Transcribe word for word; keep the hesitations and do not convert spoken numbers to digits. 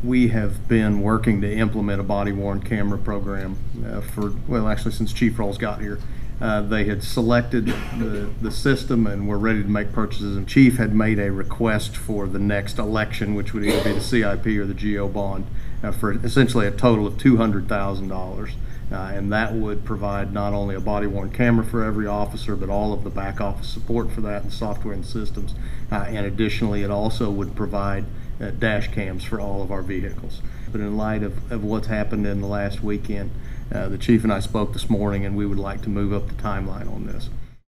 we have been working to implement a body-worn camera program uh, for, well, actually since Chief Rawls got here. Uh, they had selected the, the system and were ready to make purchases, and Chief had made a request for the next election, which would either be the C I P or the G O bond, uh, for essentially a total of two hundred thousand dollars. Uh, and that would provide not only a body-worn camera for every officer, but all of the back office support for that and software and systems. Uh, and additionally, it also would provide uh, dash cams for all of our vehicles. But in light of, of what's happened in the last weekend, uh, the Chief and I spoke this morning, and we would like to move up the timeline on this.